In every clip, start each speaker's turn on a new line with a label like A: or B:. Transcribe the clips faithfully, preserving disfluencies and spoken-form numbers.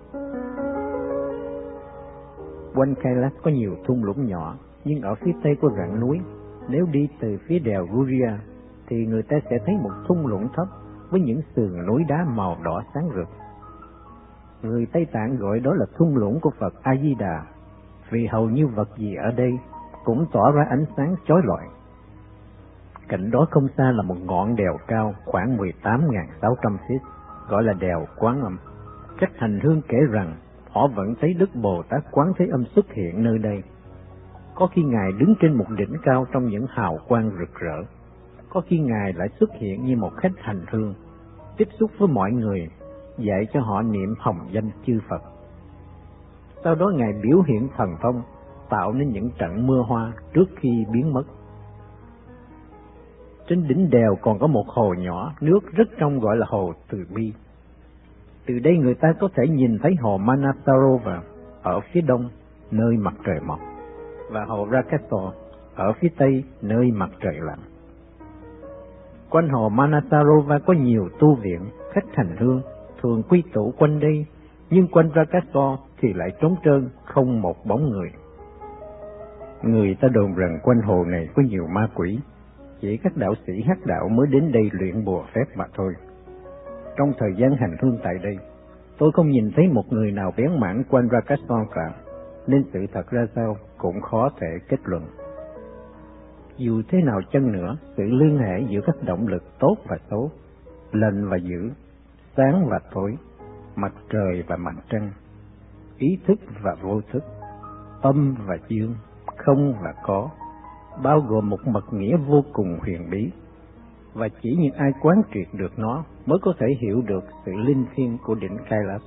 A: Quanh Kailash có nhiều thung lũng nhỏ, nhưng ở phía tây của rặng núi, nếu đi từ phía đèo Guria, thì người ta sẽ thấy một thung lũng thấp với những sườn núi đá màu đỏ sáng rực. Người Tây Tạng gọi đó là thung lũng của Phật A Di Đà, vì hầu như vật gì ở đây cũng tỏa ra ánh sáng chói lọi. Cạnh đó không xa là một ngọn đèo cao khoảng mười tám nghìn sáu trăm feet, gọi là đèo Quán Âm. Các hành hương kể rằng họ vẫn thấy Đức Bồ Tát Quán Thế Âm xuất hiện nơi đây. Có khi Ngài đứng trên một đỉnh cao trong những hào quang rực rỡ, có khi Ngài lại xuất hiện như một khách hành hương, tiếp xúc với mọi người, dạy cho họ niệm hồng danh chư Phật. Sau đó Ngài biểu hiện thần thông, tạo nên những trận mưa hoa trước khi biến mất. Trên đỉnh đèo còn có một hồ nhỏ, nước rất trong, gọi là hồ Từ Bi. Từ đây người ta có thể nhìn thấy hồ Manasarova ở phía đông, nơi mặt trời mọc, và hồ Rakasa ở phía tây, nơi mặt trời lặn. Quanh hồ Manasarova có nhiều tu viện, khách hành hương thường quy tụ quanh đây, nhưng quanh Rakasa thì lại trống trơn, không một bóng người. Người ta đồn rằng quanh hồ này có nhiều ma quỷ, chỉ các đạo sĩ hắc đạo mới đến đây luyện bùa phép mà thôi. Trong thời gian hành hương tại đây, tôi không nhìn thấy một người nào bén mảng quanh Rakasa cả, nên sự thật ra sao cũng khó thể kết luận. Dù thế nào chăng nữa, sự liên hệ giữa các động lực tốt và xấu, lành và dữ, sáng và tối, mặt trời và mặt trăng, ý thức và vô thức, âm và dương, không và có, bao gồm một mật nghĩa vô cùng huyền bí, và chỉ những ai quán triệt được nó mới có thể hiểu được sự linh thiêng của đỉnh Kailash.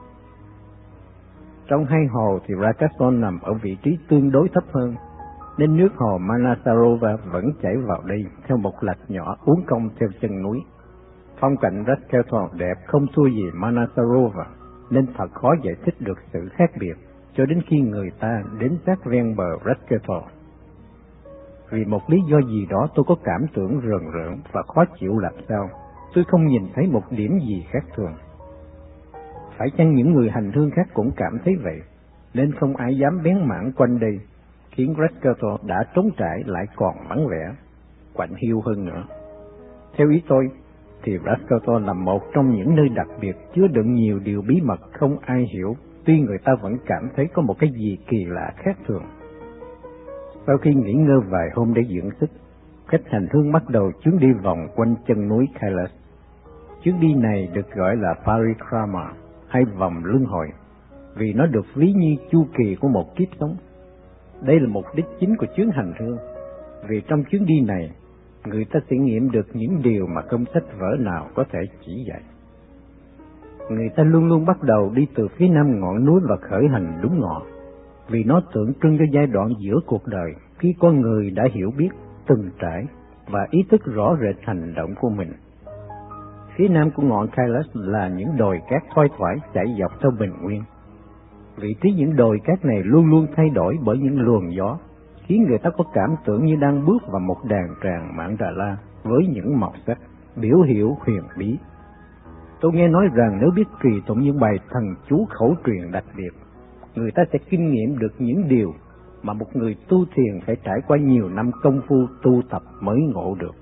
A: Trong hai hồ thì Rakasa nằm ở vị trí tương đối thấp hơn, nên nước hồ Manasarova vẫn chảy vào đây theo một lạch nhỏ uốn cong theo chân núi. Phong cảnh Rakasa đẹp không thua gì Manasarova, nên thật khó giải thích được sự khác biệt cho đến khi người ta đến sát ven bờ Rakasa. Vì một lý do gì đó tôi có cảm tưởng rờn rợn và khó chịu làm sao. Tôi không nhìn thấy một điểm gì khác thường. Phải chăng những người hành hương khác cũng cảm thấy vậy, nên không ai dám bén mảng quanh đây, khiến Rakasa đã trống trải lại còn vắng vẻ, quạnh hiu hơn nữa. Theo ý tôi, thì Rakasa là một trong những nơi đặc biệt chứa đựng nhiều điều bí mật không ai hiểu, tuy người ta vẫn cảm thấy có một cái gì kỳ lạ khác thường. Sau khi nghỉ ngơi vài hôm để dưỡng sức, khách hành hương bắt đầu chuyến đi vòng quanh chân núi Kailash. Chuyến đi này được gọi là Parikrama, hay vòng luân hồi, vì nó được ví như chu kỳ của một kiếp sống. Đây là mục đích chính của chuyến hành hương, vì trong chuyến đi này, người ta sẽ nghiệm được những điều mà không sách vở nào có thể chỉ dạy. Người ta luôn luôn bắt đầu đi từ phía nam ngọn núi và khởi hành đúng ngọ, vì nó tượng trưng cho giai đoạn giữa cuộc đời khi con người đã hiểu biết, từng trải và ý thức rõ rệt hành động của mình. Phía nam của ngọn Kailash là những đồi cát thoai thoải chảy dọc theo bình nguyên. Vị trí những đồi cát này luôn luôn thay đổi bởi những luồng gió, khiến người ta có cảm tưởng như đang bước vào một đàn tràng Mandala với những màu sắc, biểu hiệu huyền bí. Tôi nghe nói rằng nếu biết trì tụng những bài thần chú khẩu truyền đặc biệt, người ta sẽ kinh nghiệm được những điều mà một người tu thiền phải trải qua nhiều năm công phu tu tập mới ngộ được.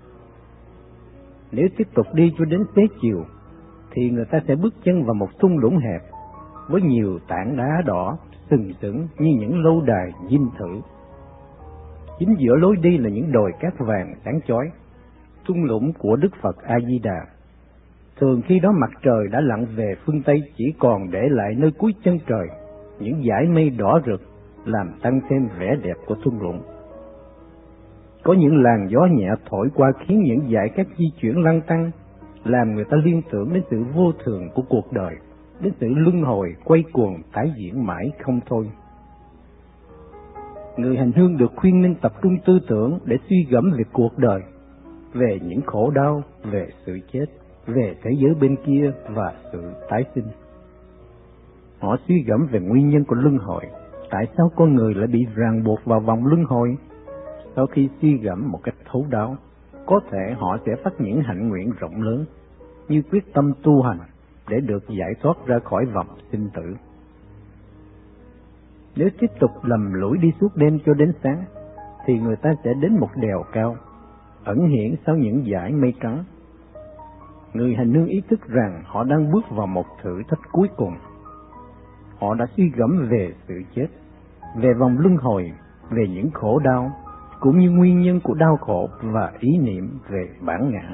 A: Nếu tiếp tục đi cho đến xế chiều, thì người ta sẽ bước chân vào một thung lũng hẹp với nhiều tảng đá đỏ sừng sững như những lâu đài dinh thự. Chính giữa lối đi là những đồi cát vàng sáng chói, thung lũng của Đức Phật A Di Đà. Thường khi đó mặt trời đã lặn về phương Tây, chỉ còn để lại nơi cuối chân trời những dải mây đỏ rực làm tăng thêm vẻ đẹp của thung lũng. Có những làn gió nhẹ thổi qua khiến những dải cát di chuyển lăn tăn, làm người ta liên tưởng đến sự vô thường của cuộc đời, đến sự luân hồi quay cuồng tái diễn mãi không thôi. Người hành hương được khuyên nên tập trung tư tưởng để suy gẫm về cuộc đời, về những khổ đau, về sự chết, về thế giới bên kia và sự tái sinh. Họ suy gẫm về nguyên nhân của luân hồi, tại sao con người lại bị ràng buộc vào vòng luân hồi. Sau khi suy gẫm một cách thấu đáo, có thể họ sẽ phát những hạnh nguyện rộng lớn, như quyết tâm tu hành, để được giải thoát ra khỏi vòng sinh tử. Nếu tiếp tục lầm lũi đi suốt đêm cho đến sáng, thì người ta sẽ đến một đèo cao, ẩn hiển sau những dải mây trắng. Người hành hương ý thức rằng họ đang bước vào một thử thách cuối cùng. Họ đã suy gẫm về sự chết, về vòng luân hồi, về những khổ đau, cũng như nguyên nhân của đau khổ và ý niệm về bản ngã.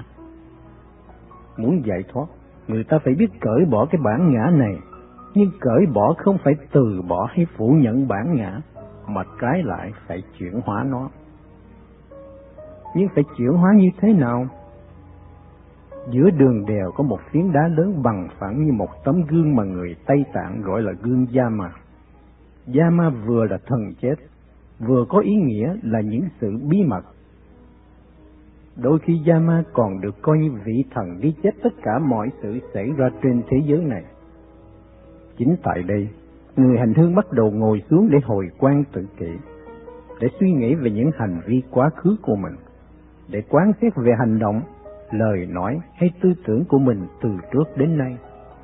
A: Muốn giải thoát, người ta phải biết cởi bỏ cái bản ngã này, nhưng cởi bỏ không phải từ bỏ hay phủ nhận bản ngã, mà trái lại phải chuyển hóa nó. Nhưng phải chuyển hóa như thế nào? Giữa đường đèo có một phiến đá lớn bằng phẳng như một tấm gương mà người Tây Tạng gọi là gương Yama. Yama vừa là thần chết, vừa có ý nghĩa là những sự bí mật. Đôi khi Yama còn được coi như vị thần ghi chép tất cả mọi sự xảy ra trên thế giới này. Chính tại đây, người hành hương bắt đầu ngồi xuống để hồi quan tự kỷ, để suy nghĩ về những hành vi quá khứ của mình, để quán xét về hành động, lời nói hay tư tưởng của mình từ trước đến nay.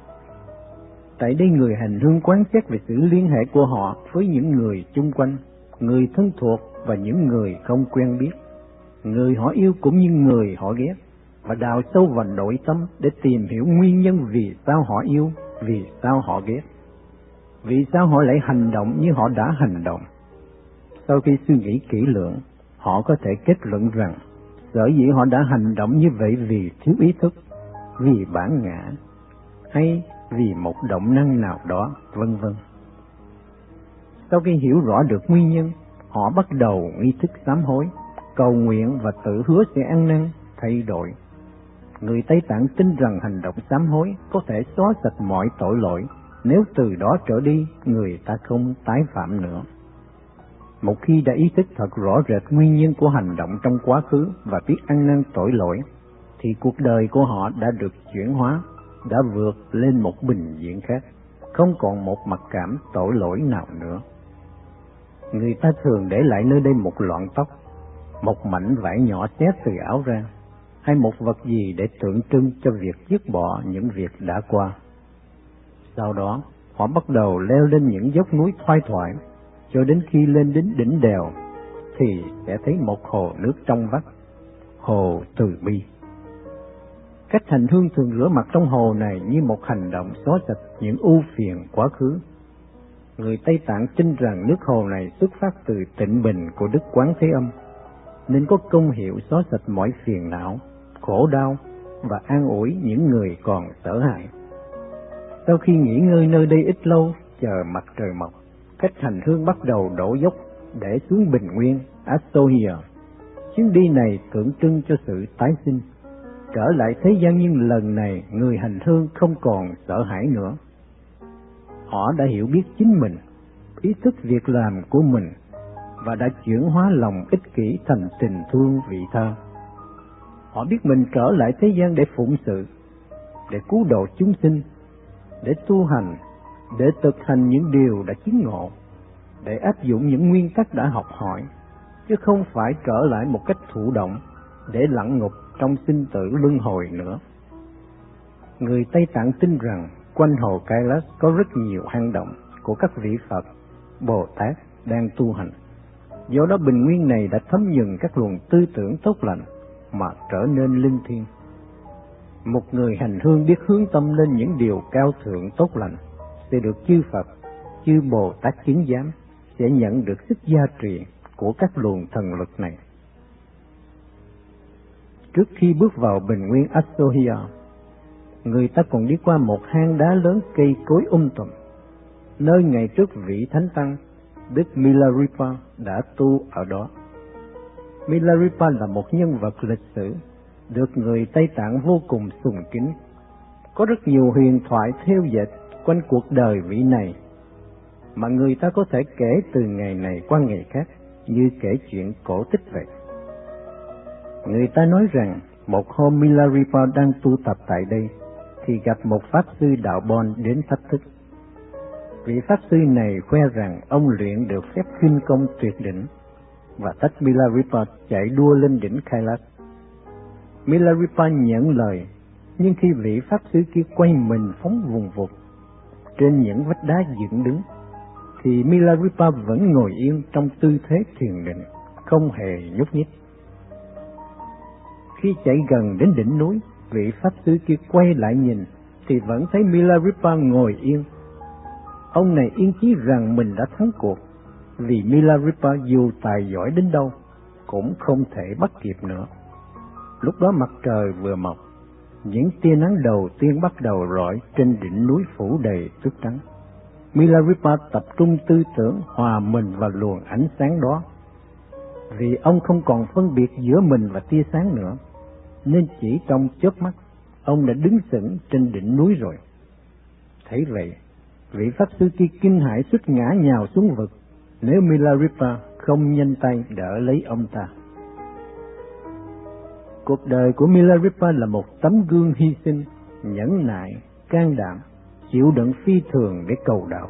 A: Tại đây, người hành hương quán xét về sự liên hệ của họ với những người chung quanh, người thân thuộc và những người không quen biết, người họ yêu cũng như người họ ghét, và đào sâu vào nội tâm để tìm hiểu nguyên nhân vì sao họ yêu, vì sao họ ghét, vì sao họ lại hành động như họ đã hành động. Sau khi suy nghĩ kỹ lưỡng, họ có thể kết luận rằng sở dĩ họ đã hành động như vậy vì thiếu ý thức, vì bản ngã, hay vì một động năng nào đó, vân vân. Sau khi hiểu rõ được nguyên nhân, họ bắt đầu nghi thức sám hối, cầu nguyện và tự hứa sẽ ăn năn, thay đổi. Người Tây Tạng tin rằng hành động sám hối có thể xóa sạch mọi tội lỗi, nếu từ đó trở đi người ta không tái phạm nữa. Một khi đã ý thức thật rõ rệt nguyên nhân của hành động trong quá khứ và biết ăn năn tội lỗi, thì cuộc đời của họ đã được chuyển hóa, đã vượt lên một bình diện khác, không còn một mặc cảm tội lỗi nào nữa. Người ta thường để lại nơi đây một lọn tóc, một mảnh vải nhỏ xé từ áo ra, hay một vật gì để tượng trưng cho việc dứt bỏ những việc đã qua. Sau đó, họ bắt đầu leo lên những dốc núi thoai thoải, cho đến khi lên đến đỉnh đèo, thì sẽ thấy một hồ nước trong vắt, hồ từ bi. Cách hành hương thường rửa mặt trong hồ này như một hành động xóa sạch những ưu phiền quá khứ. Người Tây Tạng tin rằng nước hồ này xuất phát từ tịnh bình của Đức Quán Thế Âm, nên có công hiệu xóa sạch mọi phiền não, khổ đau và an ủi những người còn sợ hãi. Sau khi nghỉ ngơi nơi đây ít lâu, chờ mặt trời mọc, khách hành hương bắt đầu đổ dốc để xuống bình nguyên Astohia. Chuyến đi này tượng trưng cho sự tái sinh, trở lại thế gian, nhưng lần này người hành hương không còn sợ hãi nữa. Họ đã hiểu biết chính mình, ý thức việc làm của mình, và đã chuyển hóa lòng ích kỷ thành tình thương vị tha. Họ biết mình trở lại thế gian để phụng sự, để cứu độ chúng sinh, để tu hành, để thực hành những điều đã chứng ngộ, để áp dụng những nguyên tắc đã học hỏi, chứ không phải trở lại một cách thụ động để lặn ngục trong sinh tử luân hồi nữa. Người Tây Tạng tin rằng quanh hồ Kailash có rất nhiều hang động của các vị Phật, Bồ Tát đang tu hành. Do đó bình nguyên này đã thấm nhuần các luồng tư tưởng tốt lành mà trở nên linh thiêng. Một người hành hương biết hướng tâm lên những điều cao thượng tốt lành sẽ được chư Phật, chư Bồ Tát chứng giám, sẽ nhận được sức gia trì của các luồng thần lực này. Trước khi bước vào bình nguyên Astohia, người ta còn đi qua một hang đá lớn cây cối um tùm, nơi ngày trước vị Thánh Tăng Đức Milarepa đã tu ở đó. Milarepa là một nhân vật lịch sử, được người Tây Tạng vô cùng sùng kính. Có rất nhiều huyền thoại thêu dệt quanh cuộc đời vị này, mà người ta có thể kể từ ngày này qua ngày khác, như kể chuyện cổ tích vậy. Người ta nói rằng một hôm Milarepa đang tu tập tại đây, thì gặp một pháp sư đạo Bon đến thách thức. Vị pháp sư này khoe rằng ông luyện được phép khinh công tuyệt đỉnh, và thách Milarepa chạy đua lên đỉnh Kailash. Milarepa nhận lời, Nhưng khi vị pháp sư kia quay mình phóng vùng vụt trên những vách đá dựng đứng, thì Milarepa vẫn ngồi yên trong tư thế thiền định, không hề nhúc nhích. Khi chạy gần đến đỉnh núi, vị pháp sư kia quay lại nhìn, thì vẫn thấy Milarepa ngồi yên. Ông này yên chí rằng mình đã thắng cuộc, vì Milarepa dù tài giỏi đến đâu, cũng không thể bắt kịp nữa. Lúc đó mặt trời vừa mọc, những tia nắng đầu tiên bắt đầu rọi trên đỉnh núi phủ đầy tuyết trắng. Milarepa tập trung tư tưởng hòa mình vào luồng ánh sáng đó. Vì ông không còn phân biệt giữa mình và tia sáng nữa, nên chỉ trong chớp mắt, ông đã đứng sững trên đỉnh núi rồi. Thấy vậy, vị pháp sư kia kinh hãi suýt ngã nhào xuống vực, nếu Milarepa không nhanh tay đỡ lấy ông ta. Cuộc đời của Milarepa là một tấm gương hy sinh, nhẫn nại, can đảm, chịu đựng phi thường để cầu đạo.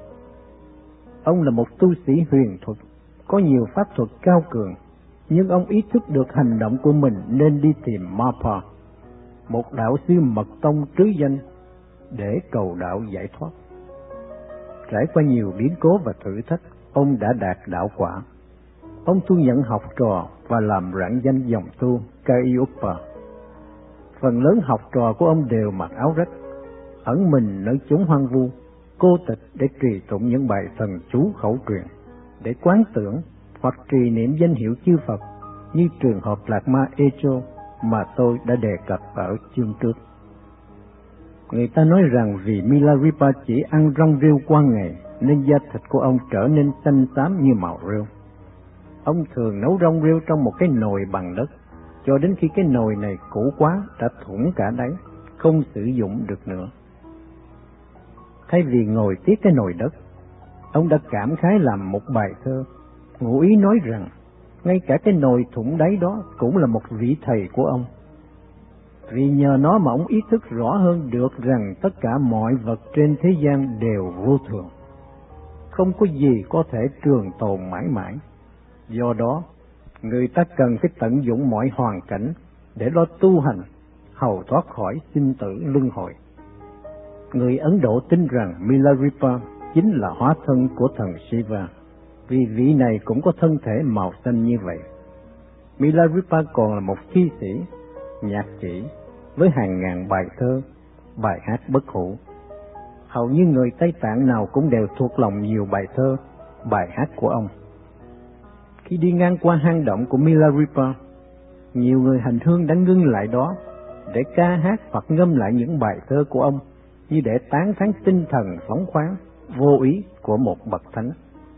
A: Ông là một tu sĩ huyền thuật, có nhiều pháp thuật cao cường, nhưng ông ý thức được hành động của mình nên đi tìm Mapa, một đạo sư mật tông trứ danh, để cầu đạo giải thoát. Trải qua nhiều biến cố và thử thách, ông đã đạt đạo quả. Ông thu nhận học trò và làm rạng danh dòng tu Caioppa. Phần lớn học trò của ông đều mặc áo rách, ẩn mình nơi chốn hoang vu, cô tịch để trì tụng những bài thần chú khẩu truyền, để quán tưởng hoặc trì niệm danh hiệu chư Phật, như trường hợp Lạc Ma Echo mà tôi đã đề cập ở chương trước. Người ta nói rằng vì Milarepa chỉ ăn rong rêu qua ngày, nên da thịt của ông trở nên xanh xám như màu rêu. Ông thường nấu rong rêu trong một cái nồi bằng đất, cho đến khi cái nồi này cũ quá đã thủng cả đáy, không sử dụng được nữa. Thay vì ngồi tiếc cái nồi đất, ông đã cảm khái làm một bài thơ, ngụ ý nói rằng ngay cả cái nồi thủng đáy đó cũng là một vị thầy của ông. Vì nhờ nó mà ông ý thức rõ hơn được rằng tất cả mọi vật trên thế gian đều vô thường, không có gì có thể trường tồn mãi mãi. Do đó, người ta cần phải tận dụng mọi hoàn cảnh để lo tu hành, hầu thoát khỏi sinh tử luân hồi. Người Ấn Độ tin rằng Milarepa chính là hóa thân của thần Shiva, vì vị này cũng có thân thể màu xanh như vậy. Milarepa còn là một thi sĩ, nhạc sĩ, với hàng ngàn bài thơ, bài hát bất hủ. Hầu như người Tây Tạng nào cũng đều thuộc lòng nhiều bài thơ, bài hát của ông. Khi đi ngang qua hang động của Milarepa, nhiều người hành hương đã ngưng lại đó để ca hát hoặc ngâm lại những bài thơ của ông, như để tán thán tinh thần phóng khoáng, vô ý của một bậc thánh.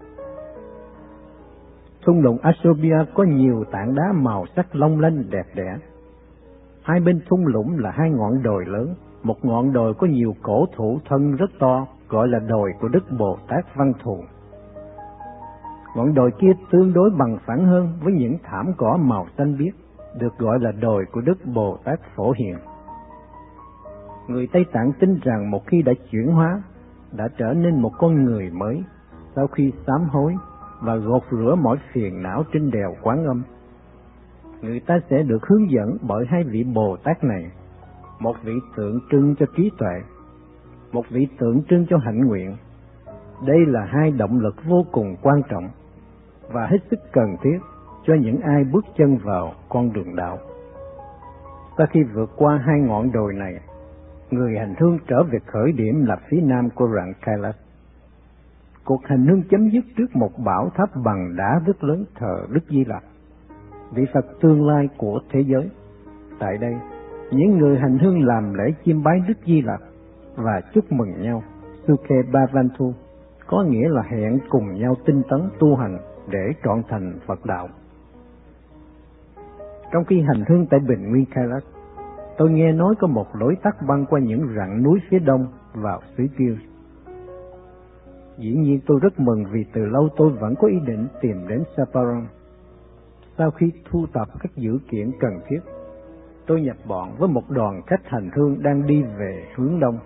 A: Thung lũng Asopia có nhiều tảng đá màu sắc long lanh đẹp đẽ. Hai bên thung lũng là hai ngọn đồi lớn, một ngọn đồi có nhiều cổ thụ thân rất to, gọi là đồi của Đức Bồ Tát Văn Thù. Ngọn đồi kia tương đối bằng phẳng hơn với những thảm cỏ màu xanh biếc, được gọi là đồi của Đức Bồ Tát Phổ Hiền. Người Tây Tạng tin rằng một khi đã chuyển hóa, đã trở nên một con người mới, sau khi sám hối và gột rửa mọi phiền não trên đèo Quán Âm, người ta sẽ được hướng dẫn bởi hai vị Bồ Tát này, một vị tượng trưng cho trí tuệ, một vị tượng trưng cho hạnh nguyện. Đây là hai động lực vô cùng quan trọng và hết sức cần thiết cho những ai bước chân vào con đường đạo. Sau khi vượt qua hai ngọn đồi này, người hành hương trở về khởi điểm là phía nam của rặng Kailash. Cuộc hành hương chấm dứt trước một bảo tháp bằng đá rất lớn thờ Đức Di Lặc, vị Phật tương lai của thế giới. Tại đây, những người hành hương làm lễ chiêm bái Đức Di Lặc và chúc mừng nhau, Sukhe Bhavantu, có nghĩa là hẹn cùng nhau tinh tấn tu hành để trọn thành Phật đạo. Trong khi hành hương tại bình nguyên Kailash, tôi nghe nói có một lối tắt băng qua những rặng núi phía đông vào xứ Kiêu. Dĩ nhiên tôi rất mừng vì từ lâu tôi vẫn có ý định tìm đến Saparan. Sau khi thu tập các dữ kiện cần thiết, tôi nhập bọn với một đoàn khách hành hương đang đi về hướng đông.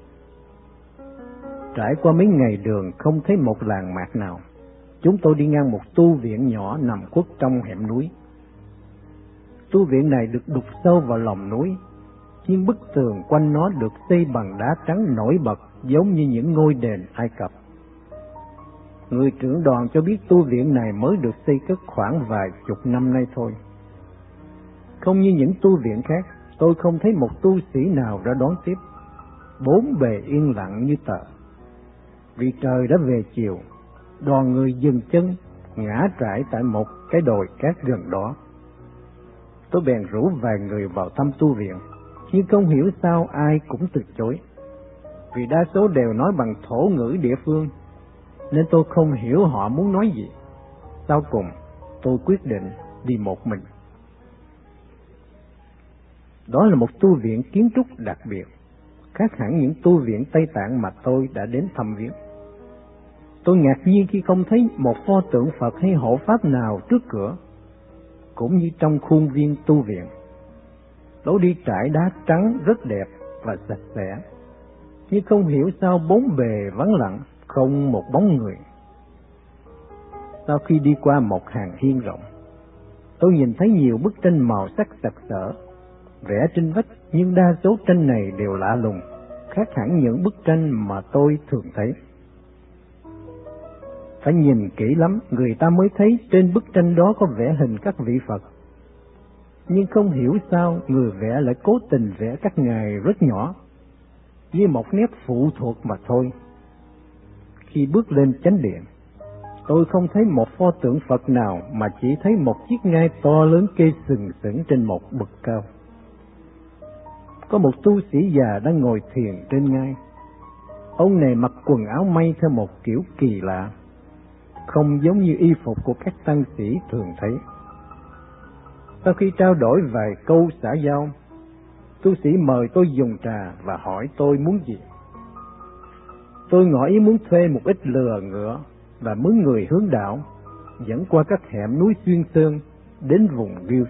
A: Trải qua mấy ngày đường không thấy một làng mạc nào, chúng tôi đi ngang một tu viện nhỏ nằm khuất trong hẻm núi. Tu viện này được đục sâu vào lòng núi, nhưng bức tường quanh nó được xây bằng đá trắng nổi bật giống như những ngôi đền Ai Cập. Người trưởng đoàn cho biết tu viện này mới được xây cất khoảng vài chục năm nay thôi. Không như những tu viện khác, tôi không thấy một tu sĩ nào ra đón tiếp. Bốn bề yên lặng như tờ. Vì trời đã về chiều, đoàn người dừng chân, ngã trải tại một cái đồi cát gần đó. Tôi bèn rủ vài người vào thăm tu viện, nhưng không hiểu sao ai cũng từ chối. Vì đa số đều nói bằng thổ ngữ địa phương, nên tôi không hiểu họ muốn nói gì. Sau cùng, tôi quyết định đi một mình. Đó là một tu viện kiến trúc đặc biệt, khác hẳn những tu viện Tây Tạng mà tôi đã đến thăm viếng. Tôi ngạc nhiên khi không thấy một pho tượng Phật hay hộ pháp nào trước cửa, cũng như trong khuôn viên tu viện. Lối đi trải đá trắng rất đẹp và sạch sẽ, nhưng không hiểu sao bốn bề vắng lặng, không một bóng người. Sau khi đi qua một hàng hiên rộng, tôi nhìn thấy nhiều bức tranh màu sắc sặc sỡ, vẽ trên vách, nhưng đa số tranh này đều lạ lùng, khác hẳn những bức tranh mà tôi thường thấy. Phải nhìn kỹ lắm, người ta mới thấy trên bức tranh đó có vẽ hình các vị Phật. Nhưng không hiểu sao người vẽ lại cố tình vẽ các ngài rất nhỏ, với một nét phụ thuộc mà thôi. Khi bước lên chánh điện, tôi không thấy một pho tượng Phật nào, mà chỉ thấy một chiếc ngai to lớn kê sừng sững trên một bậc cao. Có một tu sĩ già đang ngồi thiền trên ngai. Ông này mặc quần áo may theo một kiểu kỳ lạ, không giống như y phục của các tăng sĩ thường thấy. Sau khi trao đổi vài câu xã giao, tu sĩ mời tôi dùng trà và hỏi tôi muốn gì. Tôi ngỏ ý muốn thuê một ít lừa ngựa và mướn người hướng đạo, dẫn qua các hẻm núi xuyên sơn đến vùng View.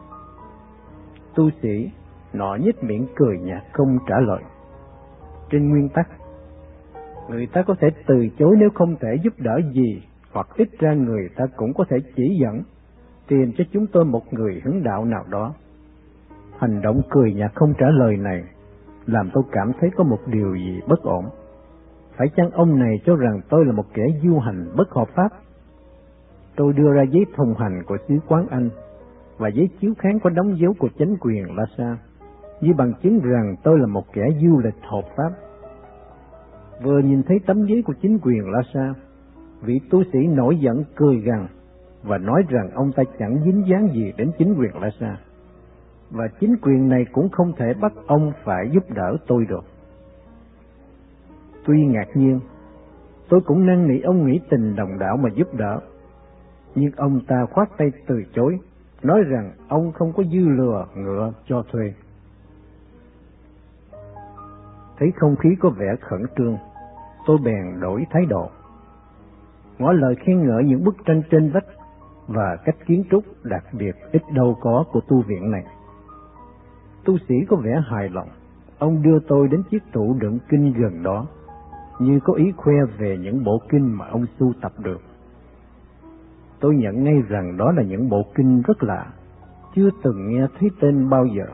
A: Tu sĩ nọ nhếch miệng cười nhạt không trả lời. Trên nguyên tắc, người ta có thể từ chối nếu không thể giúp đỡ gì, hoặc ít ra người ta cũng có thể chỉ dẫn, tìm cho chúng tôi một người hướng đạo nào đó. Hành động cười nhạt không trả lời này làm tôi cảm thấy có một điều gì bất ổn. Phải chăng ông này cho rằng tôi là một kẻ du hành bất hợp pháp? Tôi đưa ra giấy thông hành của sứ quán Anh và giấy chiếu kháng có đóng dấu của chính quyền Lhasa, như bằng chứng rằng tôi là một kẻ du lịch hợp pháp. Vừa nhìn thấy tấm giấy của chính quyền Lhasa, vị tu sĩ nổi giận cười gằn và nói rằng ông ta chẳng dính dáng gì đến chính quyền Lhasa, và chính quyền này cũng không thể bắt ông phải giúp đỡ tôi được. Tuy ngạc nhiên, tôi cũng năn nỉ ông nghĩ tình đồng đạo mà giúp đỡ, nhưng ông ta khoát tay từ chối, nói rằng ông không có dư lừa ngựa cho thuê. Thấy không khí có vẻ khẩn trương, tôi bèn đổi thái độ, ngỏ lời khen ngợi những bức tranh trên vách và cách kiến trúc đặc biệt ít đâu có của tu viện này. Tu sĩ có vẻ hài lòng, ông đưa tôi đến chiếc tủ đựng kinh gần đó, như có ý khoe về những bộ kinh mà ông sưu tập được. Tôi nhận ngay rằng đó là những bộ kinh rất lạ, chưa từng nghe thấy tên bao giờ.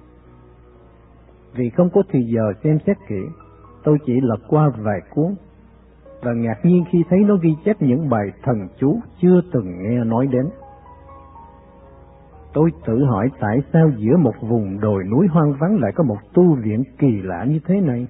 A: Vì không có thời giờ xem xét kỹ, tôi chỉ lật qua vài cuốn, và ngạc nhiên khi thấy nó ghi chép những bài thần chú chưa từng nghe nói đến. Tôi tự hỏi tại sao giữa một vùng đồi núi hoang vắng lại có một tu viện kỳ lạ như thế này.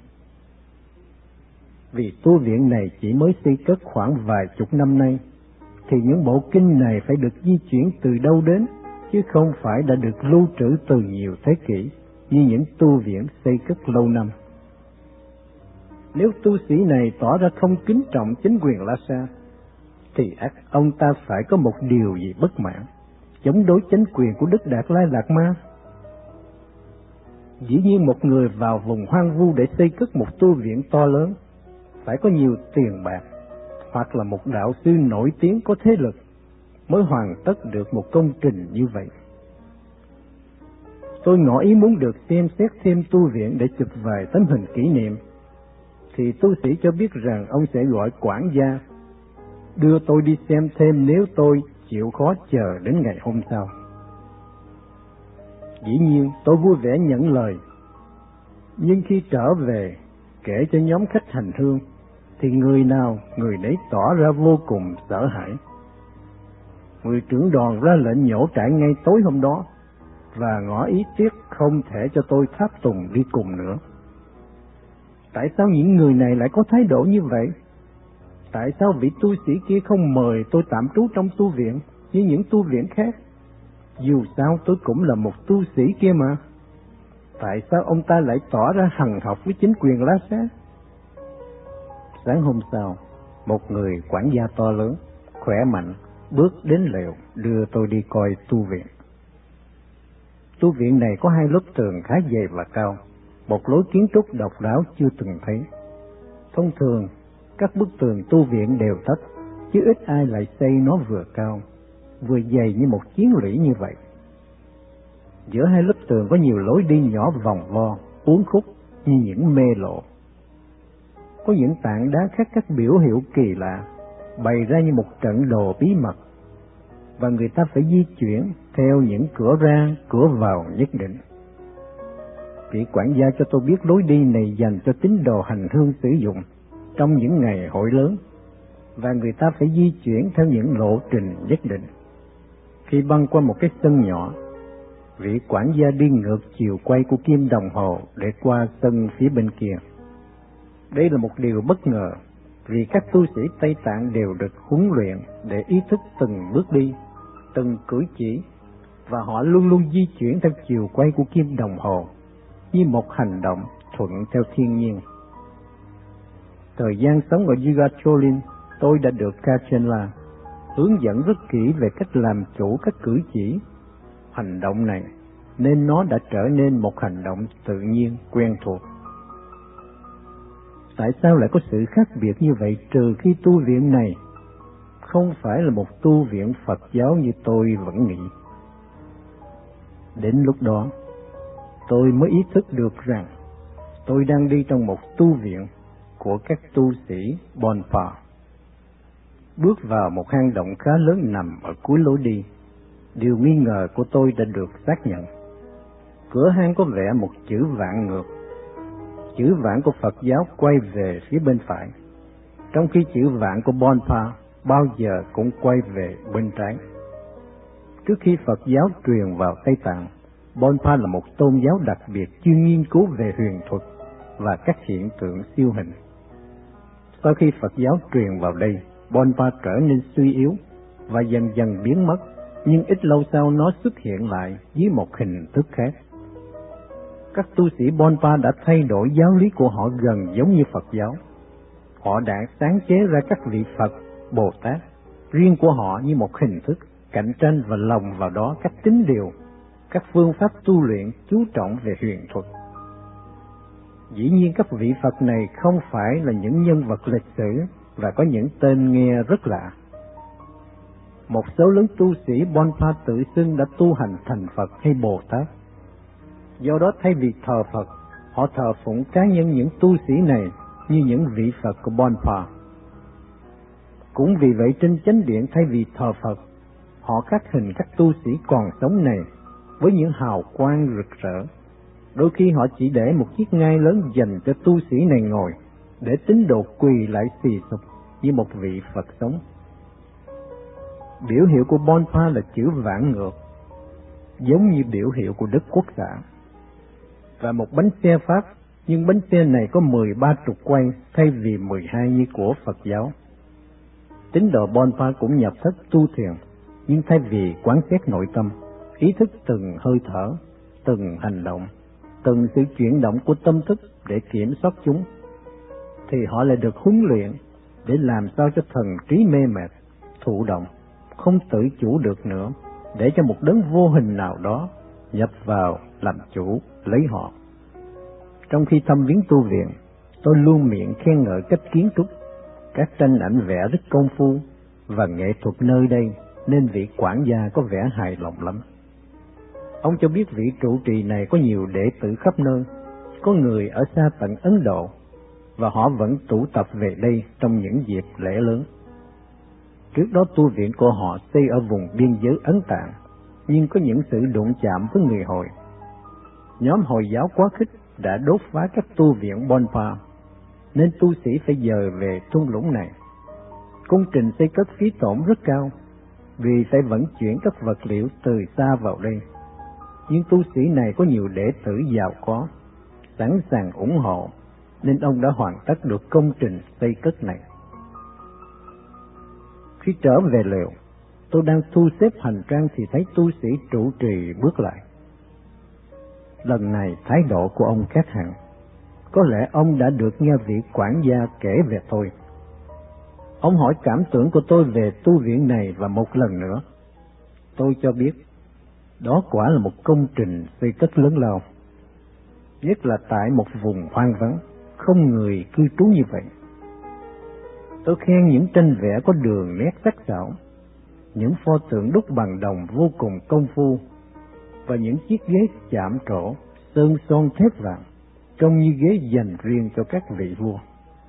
A: Vì tu viện này chỉ mới xây cất khoảng vài chục năm nay, thì những bộ kinh này phải được di chuyển từ đâu đến, chứ không phải đã được lưu trữ từ nhiều thế kỷ như những tu viện xây cất lâu năm. Nếu tu sĩ này tỏ ra không kính trọng chính quyền Lhasa, thì ắt ông ta phải có một điều gì bất mãn, chống đối chính quyền của Đức Đạt Lai Lạt Ma. Dĩ nhiên một người vào vùng hoang vu để xây cất một tu viện to lớn, phải có nhiều tiền bạc, hoặc là một đạo sư nổi tiếng có thế lực, mới hoàn tất được một công trình như vậy. Tôi ngỏ ý muốn được xem xét thêm tu viện để chụp vài tấm hình kỷ niệm, thì tu sĩ cho biết rằng ông sẽ gọi quản gia đưa tôi đi xem thêm nếu tôi chịu khó chờ đến ngày hôm sau. Dĩ nhiên tôi vui vẻ nhận lời Nhưng khi trở về kể cho nhóm khách hành hương thì người nào người nấy tỏ ra vô cùng sợ hãi. Người trưởng đoàn ra lệnh nhổ trại ngay tối hôm đó và ngỏ ý tiếc không thể cho tôi tháp tùng đi cùng nữa. Tại sao những người này lại có thái độ như vậy? Tại sao vị tu sĩ kia không mời tôi tạm trú trong tu viện như những tu viện khác? Dù sao tôi cũng là một tu sĩ kia mà. Tại sao ông ta lại tỏ ra hằn học với chính quyền La Sát? Sáng hôm sau, một người quản gia to lớn, khỏe mạnh, bước đến lều đưa tôi đi coi tu viện. Tu viện này có hai lớp tường khá dày và cao, một lối kiến trúc độc đáo chưa từng thấy. Thông thường, các bức tường tu viện đều thấp, chứ ít ai lại xây nó vừa cao, vừa dày như một chiến lũy như vậy. Giữa hai lớp tường có nhiều lối đi nhỏ vòng vo, uốn khúc như những mê lộ. Có những tảng đá khắc các biểu hiệu kỳ lạ, bày ra như một trận đồ bí mật, và người ta phải di chuyển theo những cửa ra, cửa vào nhất định. Vị quản gia cho tôi biết lối đi này dành cho tín đồ hành hương sử dụng trong những ngày hội lớn, và người ta phải di chuyển theo những lộ trình nhất định. Khi băng qua một cái sân nhỏ, vị quản gia đi ngược chiều quay của kim đồng hồ để qua sân phía bên kia. Đây là một điều bất ngờ, vì các tu sĩ Tây Tạng đều được huấn luyện để ý thức từng bước đi, từng cử chỉ, và họ luôn luôn di chuyển theo chiều quay của kim đồng hồ, như một hành động thuận theo thiên nhiên. Thời gian sống ở Yugacholin, tôi đã được Kachenla hướng dẫn rất kỹ về cách làm chủ các cử chỉ, hành động này, nên nó đã trở nên một hành động tự nhiên, quen thuộc. Tại sao lại có sự khác biệt như vậy, trừ khi tu viện này không phải là một tu viện Phật giáo như tôi vẫn nghĩ? Đến lúc đó, tôi mới ý thức được rằng tôi đang đi trong một tu viện của các tu sĩ Bonpa. Bước vào một hang động khá lớn nằm ở cuối lối đi, điều nghi ngờ của tôi đã được xác nhận. Cửa hang có vẽ một chữ vạn ngược. Chữ vạn của Phật giáo quay về phía bên phải, trong khi chữ vạn của Bonpa bao giờ cũng quay về bên trái. Trước khi Phật giáo truyền vào Tây Tạng, Bonpa là một tôn giáo đặc biệt chuyên nghiên cứu về huyền thuật và các hiện tượng siêu hình. Sau khi Phật giáo truyền vào đây, Bonpa trở nên suy yếu và dần dần biến mất, nhưng ít lâu sau nó xuất hiện lại dưới một hình thức khác. Các tu sĩ Bonpa đã thay đổi giáo lý của họ gần giống như Phật giáo. Họ đã sáng chế ra các vị Phật, Bồ Tát riêng của họ như một hình thức, cạnh tranh và lồng vào đó các tín điều, các phương pháp tu luyện chú trọng về huyền thuật. Dĩ nhiên các vị Phật này không phải là những nhân vật lịch sử và có những tên nghe rất lạ. Một số lớn tu sĩ Bonpa tự xưng đã tu hành thành Phật hay Bồ Tát. Do đó thay vì thờ Phật, họ thờ phụng cá nhân những tu sĩ này như những vị Phật của Bonpa. Cũng vì vậy trên chánh điện thay vì thờ Phật, họ khắc hình các tu sĩ còn sống này với những hào quang rực rỡ. Đôi khi họ chỉ để một chiếc ngai lớn dành cho tu sĩ này ngồi, để tín đồ quỳ lại xì sụp như một vị Phật sống. Biểu hiệu của Bonpa là chữ vạn ngược, giống như biểu hiệu của Đức Quốc xã, và một bánh xe Pháp, nhưng bánh xe này có mười ba trục quay thay vì mười hai như của Phật giáo. Tín đồ Bonpa cũng nhập thất tu thiền, nhưng thay vì quán xét nội tâm, ý thức từng hơi thở, từng hành động, từng sự chuyển động của tâm thức để kiểm soát chúng, thì họ lại được huấn luyện để làm sao cho thần trí mê mệt, thụ động, không tự chủ được nữa, để cho một đấng vô hình nào đó nhập vào làm chủ lấy họ. Trong khi thăm viếng tu viện, tôi luôn miệng khen ngợi cách kiến trúc, các tranh ảnh vẽ rất công phu và nghệ thuật nơi đây, nên vị quản gia có vẻ hài lòng lắm. Ông cho biết vị trụ trì này có nhiều đệ tử khắp nơi, có người ở xa tận Ấn Độ, và họ vẫn tụ tập về đây trong những dịp lễ lớn. Trước đó tu viện của họ xây ở vùng biên giới Ấn Tạng, nhưng có những sự đụng chạm với người Hồi. Nhóm Hồi giáo quá khích đã đốt phá các tu viện Bonpa, nên tu sĩ phải dời về thung lũng này. Công trình xây cất phí tổn rất cao, vì phải vận chuyển các vật liệu từ xa vào đây. Nhưng tu sĩ này có nhiều đệ tử giàu có, sẵn sàng ủng hộ, nên ông đã hoàn tất được công trình xây cất này. Khi trở về lều, tôi đang thu xếp hành trang thì thấy tu sĩ trụ trì bước lại. Lần này thái độ của ông khác hẳn. Có lẽ ông đã được nghe vị quản gia kể về tôi. Ông hỏi cảm tưởng của tôi về tu viện này và một lần nữa. Tôi cho biết, đó quả là một công trình xây cất lớn lao, nhất là tại một vùng hoang vắng, không người cư trú như vậy. Tôi khen những tranh vẽ có đường nét sắc sảo, những pho tượng đúc bằng đồng vô cùng công phu, và những chiếc ghế chạm trổ, sơn son thép vàng, trông như ghế dành riêng cho các vị vua.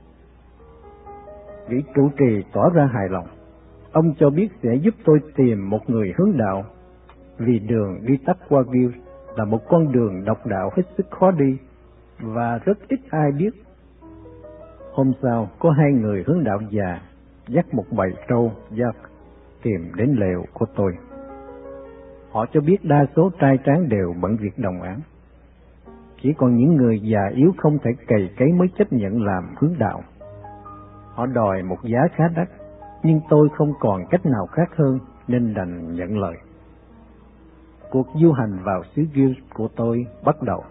A: Vị trụ trì tỏ ra hài lòng. Ông cho biết sẽ giúp tôi tìm một người hướng đạo, vì đường đi tắt qua Gil là một con đường độc đạo hết sức khó đi, và rất ít ai biết. Hôm sau, có hai người hướng đạo già dắt một bầy trâu dắt tìm đến lều của tôi. Họ cho biết đa số trai tráng đều bận việc đồng áng. Chỉ còn những người già yếu không thể cày cấy mới chấp nhận làm hướng đạo. Họ đòi một giá khá đắt, nhưng tôi không còn cách nào khác hơn nên đành nhận lời. Cuộc du hành vào xứ Gil của tôi bắt đầu.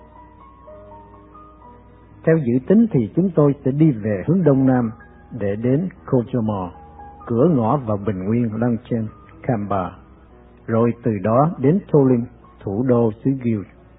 A: Theo dự tính thì chúng tôi sẽ đi về hướng đông nam để đến Kojomo, cửa ngõ vào bình nguyên Langchen, Kamba, rồi từ đó đến Tolin, thủ đô xứ Gil.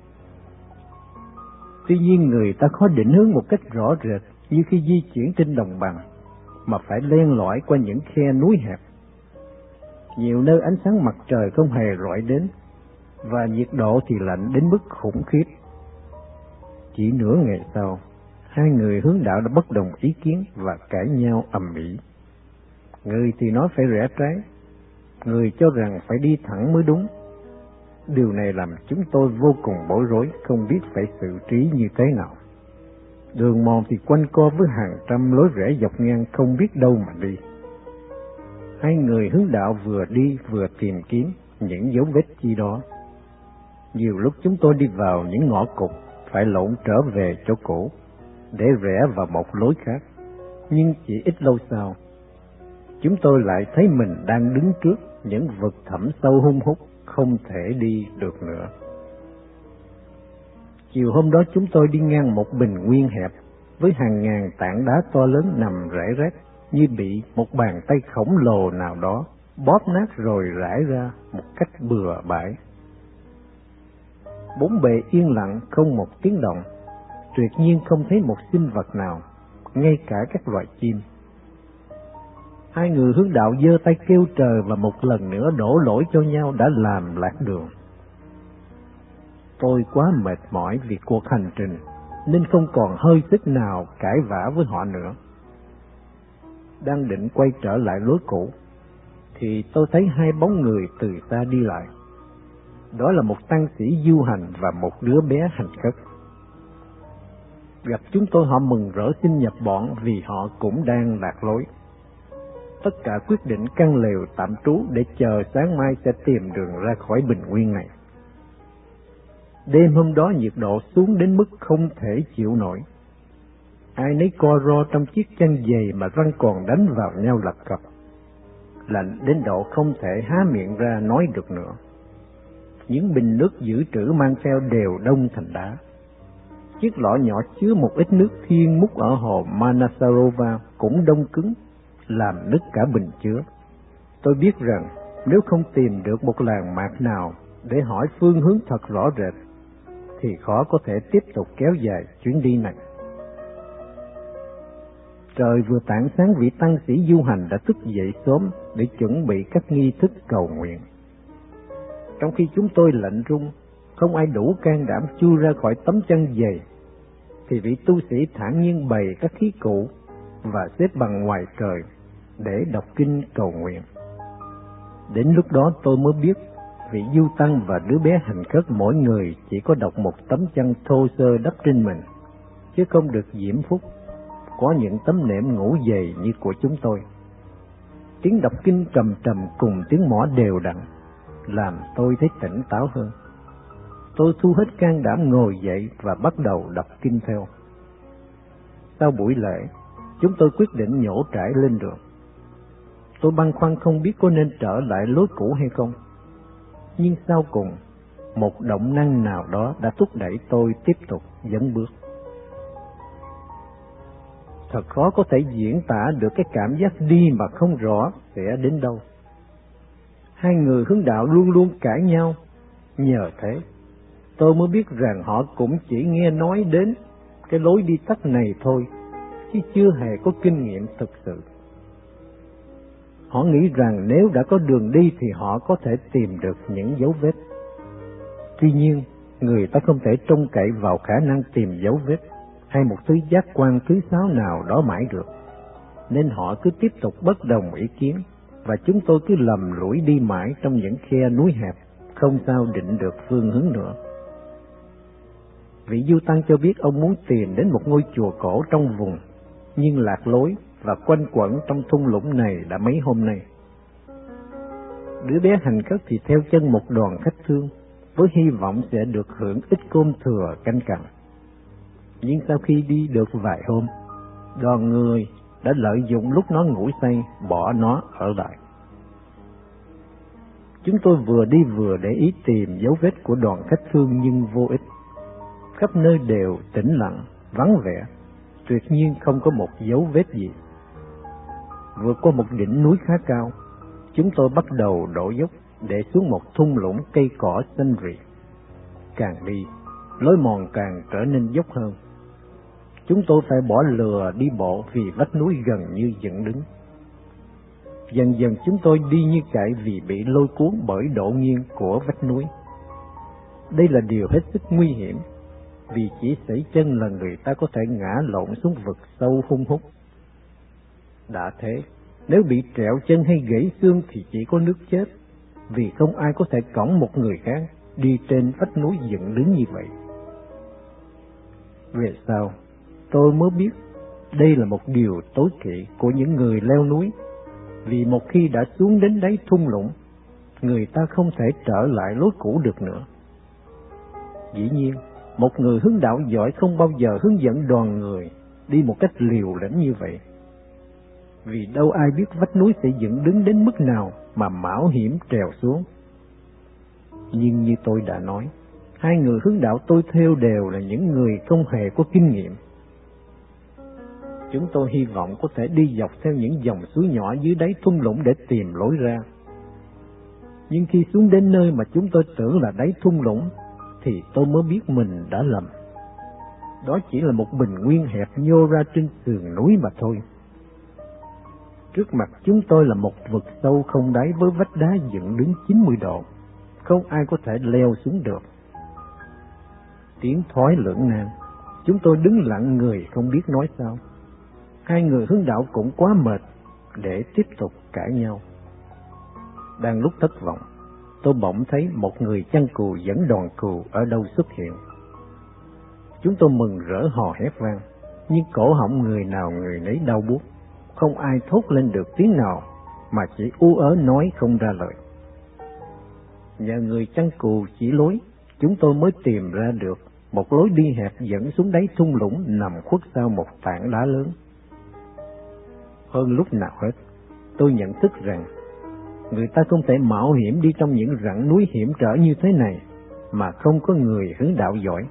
A: Tuy nhiên người ta khó định hướng một cách rõ rệt như khi di chuyển trên đồng bằng, mà phải len lỏi qua những khe núi hẹp. Nhiều nơi ánh sáng mặt trời không hề rọi đến, và nhiệt độ thì lạnh đến mức khủng khiếp. Chỉ nửa ngày sau, hai người hướng đạo đã bất đồng ý kiến và cãi nhau ầm ĩ. Người thì nói phải rẽ trái, người cho rằng phải đi thẳng mới đúng. Điều này làm chúng tôi vô cùng bối rối, không biết phải xử trí như thế nào. Đường mòn thì quanh co với hàng trăm lối rẽ dọc ngang không biết đâu mà đi. Hai người hướng đạo vừa đi vừa tìm kiếm những dấu vết chi đó. Nhiều lúc chúng tôi đi vào những ngõ cụt, phải lộn trở về chỗ cũ để rẽ vào một lối khác. Nhưng chỉ ít lâu sau, chúng tôi lại thấy mình đang đứng trước những vực thẳm sâu hun hút, không thể đi được nữa. Chiều hôm đó chúng tôi đi ngang một bình nguyên hẹp với hàng ngàn tảng đá to lớn nằm rải rác như bị một bàn tay khổng lồ nào đó bóp nát rồi rải ra một cách bừa bãi. Bốn bề yên lặng, không một tiếng động, tuyệt nhiên không thấy một sinh vật nào, ngay cả các loài chim. Hai người hướng đạo giơ tay kêu trời và một lần nữa đổ lỗi cho nhau đã làm lạc đường. Tôi quá mệt mỏi vì cuộc hành trình, nên không còn hơi sức nào cãi vã với họ nữa. Đang định quay trở lại lối cũ, thì tôi thấy hai bóng người từ xa đi lại. Đó là một tăng sĩ du hành và một đứa bé hành khất. Gặp chúng tôi họ mừng rỡ xin nhập bọn vì họ cũng đang lạc lối. Tất cả quyết định căn lều tạm trú để chờ sáng mai sẽ tìm đường ra khỏi bình nguyên này. Đêm hôm đó nhiệt độ xuống đến mức không thể chịu nổi. Ai nấy co ro trong chiếc chăn dày mà răng còn đánh vào nhau lập cập. Lạnh đến độ không thể há miệng ra nói được nữa. Những bình nước dự trữ mang theo đều đông thành đá. Chiếc lọ nhỏ chứa một ít nước thiên múc ở hồ Manasarova cũng đông cứng, làm nứt cả bình chứa. Tôi biết rằng nếu không tìm được một làng mạc nào để hỏi phương hướng thật rõ rệt, thì khó có thể tiếp tục kéo dài chuyến đi này. Trời vừa tảng sáng, vị tăng sĩ du hành đã thức dậy sớm để chuẩn bị các nghi thức cầu nguyện. Trong khi chúng tôi lạnh run, không ai đủ can đảm chui ra khỏi tấm chăn dày, thì vị tu sĩ thản nhiên bày các khí cụ và xếp bằng ngoài trời để đọc kinh cầu nguyện. Đến lúc đó tôi mới biết Vị du tăng và đứa bé hành khất mỗi người chỉ có đọc một tấm chăn thô sơ đắp trên mình, chứ không được diễm phúc, có những tấm nệm ngủ dày như của chúng tôi. Tiếng đọc kinh trầm trầm cùng tiếng mõ đều đặn, làm tôi thấy tỉnh táo hơn. Tôi thu hết can đảm ngồi dậy và bắt đầu đọc kinh theo. Sau buổi lễ, chúng tôi quyết định nhổ trải lên đường. Tôi băn khoăn không biết có nên trở lại lối cũ hay không. Nhưng sau cùng, một động năng nào đó đã thúc đẩy tôi tiếp tục dẫn bước. Thật khó có thể diễn tả được cái cảm giác đi mà không rõ sẽ đến đâu. Hai người hướng đạo luôn luôn cãi nhau. Nhờ thế, tôi mới biết rằng họ cũng chỉ nghe nói đến cái lối đi tắt này thôi, chứ chưa hề có kinh nghiệm thực sự. Họ nghĩ rằng nếu đã có đường đi thì họ có thể tìm được những dấu vết. Tuy nhiên, người ta không thể trông cậy vào khả năng tìm dấu vết hay một thứ giác quan thứ sáu nào đó mãi được. Nên họ cứ tiếp tục bất đồng ý kiến, và chúng tôi cứ lầm lũi đi mãi trong những khe núi hẹp, không sao định được phương hướng nữa. Vị du tăng cho biết ông muốn tìm đến một ngôi chùa cổ trong vùng, nhưng lạc lối và quanh quẩn trong thung lũng này đã mấy hôm nay. Đứa bé hành khất thì theo chân một đoàn khách thương, với hy vọng sẽ được hưởng ít cơm thừa canh cặn. Nhưng sau khi đi được vài hôm, đoàn người đã lợi dụng lúc nó ngủ say bỏ nó ở lại. Chúng tôi vừa đi vừa để ý tìm dấu vết của đoàn khách thương nhưng vô ích. Khắp nơi đều tĩnh lặng, vắng vẻ, tuyệt nhiên không có một dấu vết gì. Vượt qua một đỉnh núi khá cao, chúng tôi bắt đầu đổ dốc để xuống một thung lũng cây cỏ xanh rì. Càng đi, lối mòn càng trở nên dốc hơn. Chúng tôi phải bỏ lừa đi bộ vì vách núi gần như dựng đứng. Dần dần chúng tôi đi như chạy vì bị lôi cuốn bởi độ nghiêng của vách núi. Đây là điều hết sức nguy hiểm, vì chỉ sẩy chân là người ta có thể ngã lộn xuống vực sâu hung hút. Đã thế, nếu bị trẹo chân hay gãy xương thì chỉ có nước chết, vì không ai có thể cõng một người khác đi trên vách núi dựng đứng như vậy. Về sau, tôi mới biết đây là một điều tối kỵ của những người leo núi, vì một khi đã xuống đến đáy thung lũng, người ta không thể trở lại lối cũ được nữa. Dĩ nhiên, một người hướng đạo giỏi không bao giờ hướng dẫn đoàn người đi một cách liều lĩnh như vậy, vì đâu ai biết vách núi sẽ dựng đứng đến mức nào mà mạo hiểm trèo xuống. Nhưng như tôi đã nói, hai người hướng đạo tôi theo đều là những người không hề có kinh nghiệm. Chúng tôi hy vọng có thể đi dọc theo những dòng suối nhỏ dưới đáy thung lũng để tìm lối ra. Nhưng khi xuống đến nơi mà chúng tôi tưởng là đáy thung lũng, thì tôi mới biết mình đã lầm. Đó chỉ là một bình nguyên hẹp nhô ra trên sườn núi mà thôi. Trước mặt chúng tôi là một vực sâu không đáy với vách đá dựng đứng chín mươi độ, không ai có thể leo xuống được. Tiếng thoái lưỡng nan, chúng tôi đứng lặng người không biết nói sao. Hai người hướng đạo cũng quá mệt để tiếp tục cãi nhau. Đang lúc thất vọng, tôi bỗng thấy một người chăn cừu dẫn đoàn cừu ở đâu xuất hiện. Chúng tôi mừng rỡ hò hét vang, nhưng cổ họng người nào người nấy đau buốt, không ai thốt lên được tiếng nào, mà chỉ ú ớ nói không ra lời. Nhờ người chăn cừu chỉ lối, chúng tôi mới tìm ra được một lối đi hẹp dẫn xuống đáy thung lũng nằm khuất sau một tảng đá lớn. Hơn lúc nào hết, tôi nhận thức rằng người ta không thể mạo hiểm đi trong những rặng núi hiểm trở như thế này mà không có người hướng đạo giỏi.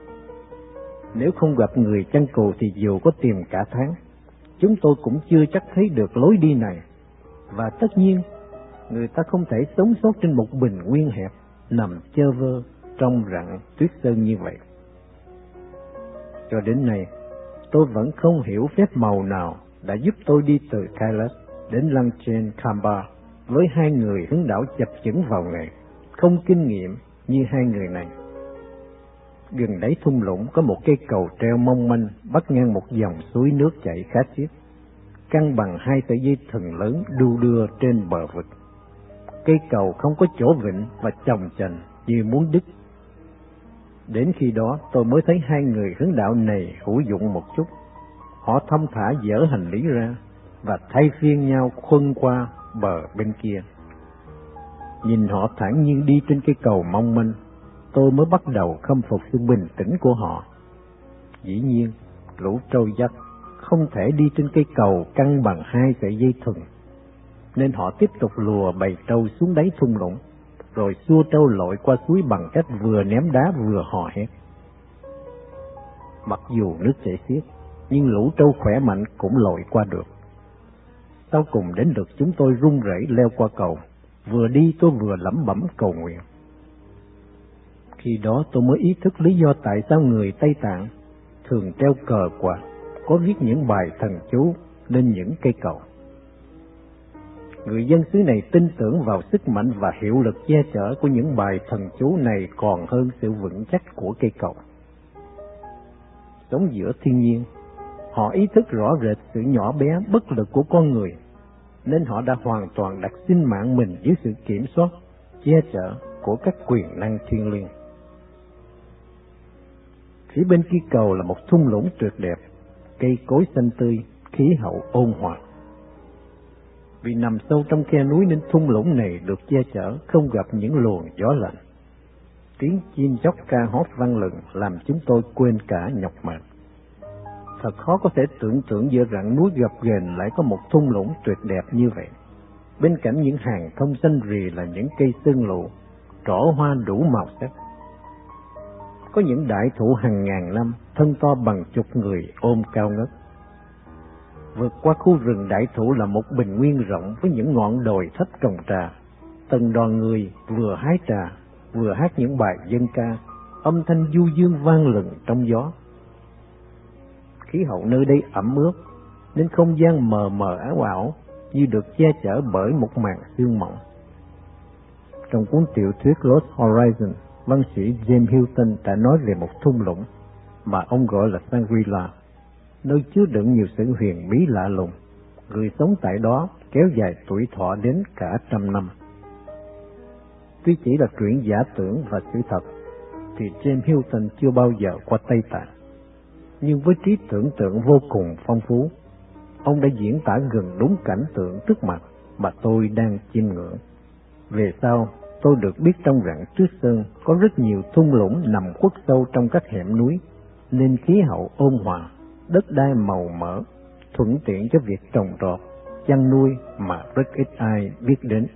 A: Nếu không gặp người chăn cừu thì dù có tìm cả tháng, chúng tôi cũng chưa chắc thấy được lối đi này. Và tất nhiên, người ta không thể sống sót trên một bình nguyên hẹp nằm chơ vơ trong rặng tuyết sơn như vậy. Cho đến nay, tôi vẫn không hiểu phép màu nào đã giúp tôi đi từ Kailash đến Langchen Khamba với hai người hướng đạo chập chững vào nghề, không kinh nghiệm như hai người này. Gần đáy thung lũng có một cây cầu treo mong manh bắt ngang một dòng suối nước chảy khá xiết, căng bằng hai sợi dây thừng lớn đu đưa trên bờ vực. cây cầu không có chỗ vịn và chồng chành như muốn đứt. Đến khi đó tôi mới thấy hai người hướng đạo này hữu dụng một chút. Họ thông thả dỡ hành lý ra và thay phiên nhau khuân qua bờ bên kia. Nhìn họ thản nhiên đi trên cây cầu mong manh, tôi mới bắt đầu khâm phục sự bình tĩnh của họ. Dĩ nhiên, lũ trâu dắt không thể đi trên cây cầu căng bằng hai sợi dây thừng, nên họ tiếp tục lùa bầy trâu xuống đáy thung lũng, rồi xua trâu lội qua suối bằng cách vừa ném đá vừa hò hét. Mặc dù nước chảy xiết, nhưng lũ trâu khỏe mạnh cũng lội qua được. Sau cùng đến lượt chúng tôi run rẩy leo qua cầu, vừa đi tôi vừa lẩm bẩm cầu nguyện. Khi đó tôi mới ý thức lý do tại sao người Tây Tạng thường treo cờ quạt có viết những bài thần chú lên những cây cầu. Người dân xứ này tin tưởng vào sức mạnh và hiệu lực che chở của những bài thần chú này còn hơn sự vững chắc của cây cầu. Sống giữa thiên nhiên, họ ý thức rõ rệt sự nhỏ bé bất lực của con người, nên họ đã hoàn toàn đặt sinh mạng mình dưới sự kiểm soát, che chở của các quyền năng thiêng liêng. Phía bên kia cầu là một thung lũng tuyệt đẹp, cây cối xanh tươi, khí hậu ôn hòa. Vì nằm sâu trong khe núi nên thung lũng này được che chở, không gặp những luồng gió lạnh. Tiếng chim chóc ca hót vang lừng làm chúng tôi quên cả nhọc mệt. Thật khó có thể tưởng tượng giữa rặng núi gập ghềnh lại có một thung lũng tuyệt đẹp như vậy. Bên cạnh những hàng thông xanh rì là những cây sơn lụ, trổ hoa đủ màu sắc. Có những đại thụ hàng ngàn năm, thân to bằng chục người ôm cao ngất. Vượt qua khu rừng đại thụ là một bình nguyên rộng với những ngọn đồi thấp trồng trà. Từng đoàn người vừa hái trà, vừa hát những bài dân ca, âm thanh du dương vang lừng trong gió. Khí hậu nơi đây ẩm ướt, nên không gian mờ mờ ảo ảo như được che chở bởi một màn sương mỏng. Trong cuốn tiểu thuyết Lost Horizon, văn sĩ James Hilton đã nói về một thung lũng mà ông gọi là Shangri-La, nơi chứa đựng nhiều sự huyền bí lạ lùng. Người sống tại đó kéo dài tuổi thọ đến cả trăm năm. Tuy chỉ là truyện giả tưởng và sự thật, thì James Hilton chưa bao giờ qua Tây Tạng. Nhưng với trí tưởng tượng vô cùng phong phú, ông đã diễn tả gần đúng cảnh tượng trước mặt mà tôi đang chiêm ngưỡng. Về sau, tôi được biết trong rặng Trước Sơn có rất nhiều thung lũng nằm khuất sâu trong các hẻm núi, nên khí hậu ôn hòa, đất đai màu mỡ, thuận tiện cho việc trồng trọt, chăn nuôi mà rất ít ai biết đến.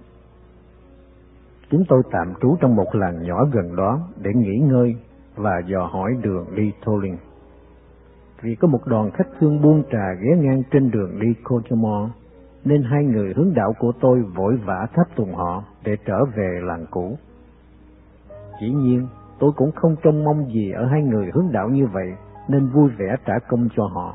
A: Chúng tôi tạm trú trong một làng nhỏ gần đó để nghỉ ngơi và dò hỏi đường đi Tolling. Vì có một đoàn khách thương buôn trà ghé ngang trên đường đi Kojomo, nên hai người hướng đạo của tôi vội vã tháp tùng họ để trở về làng cũ. Dĩ nhiên, tôi cũng không trông mong gì ở hai người hướng đạo như vậy, nên vui vẻ trả công cho họ.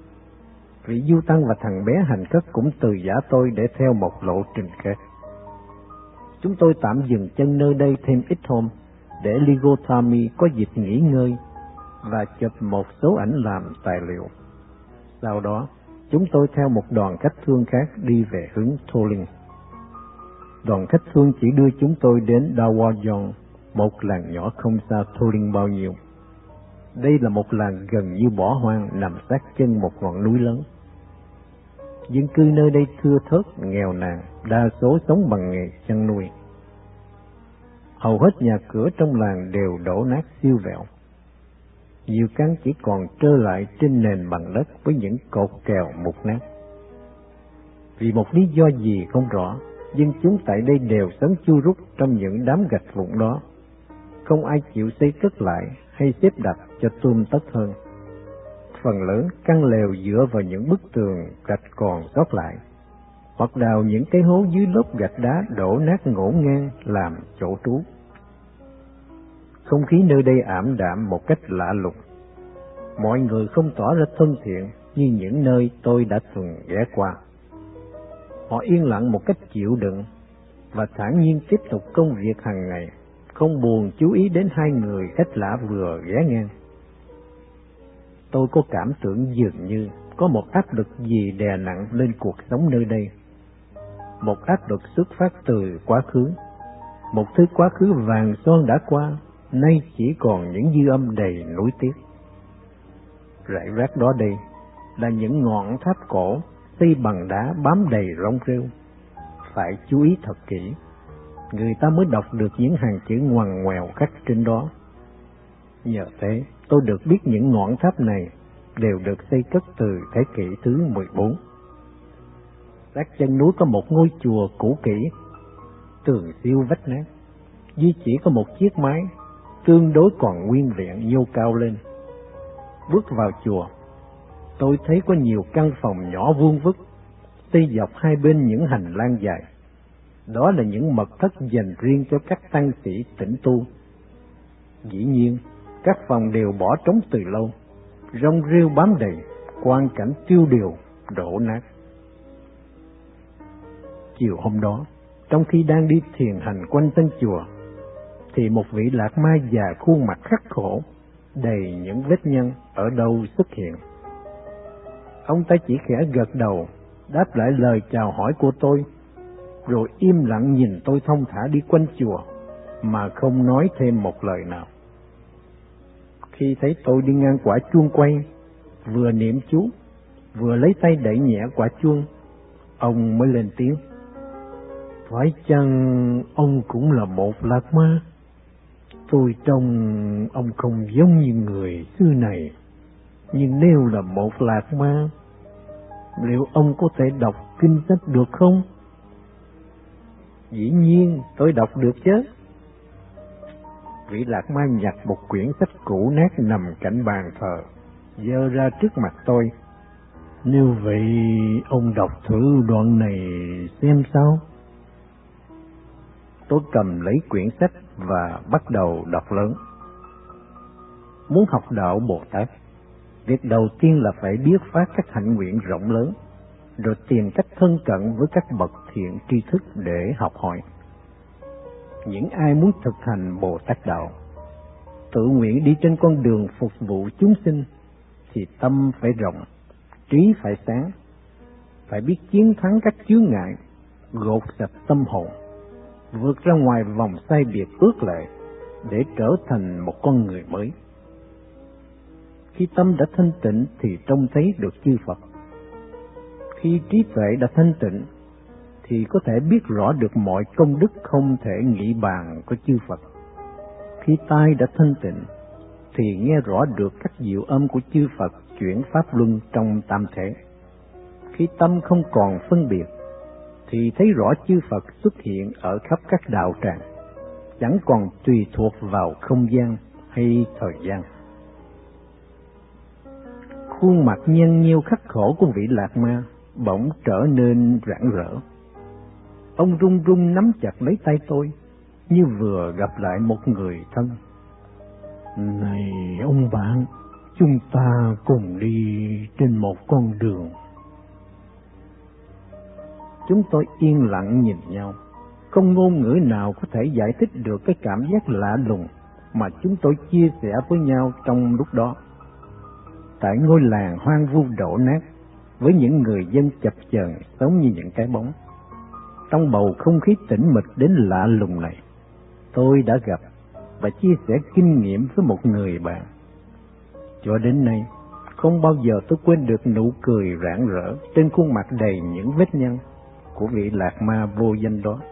A: Vị Du Tăng và thằng bé hành khất cũng từ giả tôi để theo một lộ trình khác. Chúng tôi tạm dừng chân nơi đây thêm ít hôm, để Ligotami có dịp nghỉ ngơi và chụp một số ảnh làm tài liệu. Sau đó, chúng tôi theo một đoàn khách thương khác đi về hướng Tolling. Đoàn khách thương chỉ đưa chúng tôi đến Dawajong, một làng nhỏ không xa Tolling bao nhiêu. Đây là một làng gần như bỏ hoang nằm sát chân một ngọn núi lớn. Dân cư nơi đây thưa thớt, nghèo nàn, đa số sống bằng nghề chăn nuôi. Hầu hết nhà cửa trong làng đều đổ nát siêu vẹo. Nhiều căn chỉ còn trơ lại trên nền bằng đất với những cột kèo mục nát. Vì một lý do gì không rõ, dân chúng tại đây đều sống chu rút trong những đám gạch vụn đó. Không ai chịu xây cất lại hay xếp đặt cho tươm tất hơn. Phần lớn căn lều dựa vào những bức tường gạch còn sót lại, hoặc đào những cái hố dưới lớp gạch đá đổ nát ngổn ngang làm chỗ trú. Không khí nơi đây ảm đạm một cách lạ lùng. Mọi người không tỏ ra thân thiện như những nơi tôi đã từng ghé qua. Họ yên lặng một cách chịu đựng và thản nhiên tiếp tục công việc hàng ngày, không buồn chú ý đến hai người khách lạ vừa ghé ngang. Tôi có cảm tưởng dường như có một áp lực gì đè nặng lên cuộc sống nơi đây. một áp lực xuất phát từ quá khứ, một thứ quá khứ vàng son đã qua, nay chỉ còn những dư âm đầy nuối tiếc. Rải rác đó đây là những ngọn tháp cổ xây bằng đá bám đầy rong rêu. Phải chú ý thật kỹ, người ta mới đọc được những hàng chữ ngoằn ngoèo khắc trên đó. Nhờ thế, tôi được biết những ngọn tháp này đều được xây cất từ thế kỷ thứ mười bốn. Sát chân núi có một ngôi chùa cũ kỹ, tường siêu vách nát, duy chỉ có một chiếc mái, tương đối còn nguyên vẹn nhô cao lên. Bước vào chùa, tôi thấy có nhiều căn phòng nhỏ vuông vức, xây dọc hai bên những hành lang dài. Đó là những mật thất dành riêng cho các tăng sĩ tĩnh tu. Dĩ nhiên, các phòng đều bỏ trống từ lâu, rong rêu bám đầy, quang cảnh tiêu điều, đổ nát. Chiều hôm đó, trong khi đang đi thiền hành quanh sân chùa, thì một vị lạc ma già khuôn mặt khắc khổ, đầy những vết nhăn ở đâu xuất hiện. Ông ta chỉ khẽ gật đầu, đáp lại lời chào hỏi của tôi, rồi im lặng nhìn tôi thong thả đi quanh chùa, mà không nói thêm một lời nào. Khi thấy tôi đi ngang quả chuông quay, vừa niệm chú, vừa lấy tay đẩy nhẹ quả chuông, ông mới lên tiếng: "Phải chăng ông cũng là một lạc ma? Tôi trông ông không giống như người xưa này, nhưng nếu là một lạc ma, liệu ông có thể đọc kinh sách được không?" "Dĩ nhiên tôi đọc được chứ." Vị lạc ma nhặt một quyển sách cũ nát nằm cạnh bàn thờ, giơ ra trước mặt tôi. "Nếu vậy, ông đọc thử đoạn này xem sao." Tôi cầm lấy quyển sách và bắt đầu đọc lớn. Muốn học đạo Bồ Tát, việc đầu tiên là phải biết phát các hạnh nguyện rộng lớn, rồi tìm cách thân cận với các bậc thiện tri thức để học hỏi. Những ai muốn thực hành Bồ Tát đạo, tự nguyện đi trên con đường phục vụ chúng sinh, thì tâm phải rộng, trí phải sáng, phải biết chiến thắng các chướng ngại, gột sạch tâm hồn, vượt ra ngoài vòng sai biệt ước lệ để trở thành một con người mới. Khi tâm đã thanh tịnh thì trông thấy được chư Phật. Khi trí tuệ đã thanh tịnh thì có thể biết rõ được mọi công đức không thể nghĩ bàn của chư Phật. Khi tai đã thanh tịnh thì nghe rõ được các diệu âm của chư Phật chuyển pháp luân trong tam thể. Khi tâm không còn phân biệt thì thấy rõ chư Phật xuất hiện ở khắp các đạo tràng, chẳng còn tùy thuộc vào không gian hay thời gian. Khuôn mặt nhăn nheo khắc khổ của vị lạc ma bỗng trở nên rạng rỡ. Ông run run nắm chặt lấy tay tôi, như vừa gặp lại một người thân. "Này ông bạn, chúng ta cùng đi trên một con đường." Chúng tôi yên lặng nhìn nhau, không ngôn ngữ nào có thể giải thích được cái cảm giác lạ lùng mà chúng tôi chia sẻ với nhau trong lúc đó. Tại ngôi làng hoang vu đổ nát, với những người dân chập chờn sống như những cái bóng, trong bầu không khí tĩnh mịch đến lạ lùng này, tôi đã gặp và chia sẻ kinh nghiệm với một người bạn. Cho đến nay, không bao giờ tôi quên được nụ cười rạng rỡ trên khuôn mặt đầy những vết nhăn của vị lạc ma vô danh đó.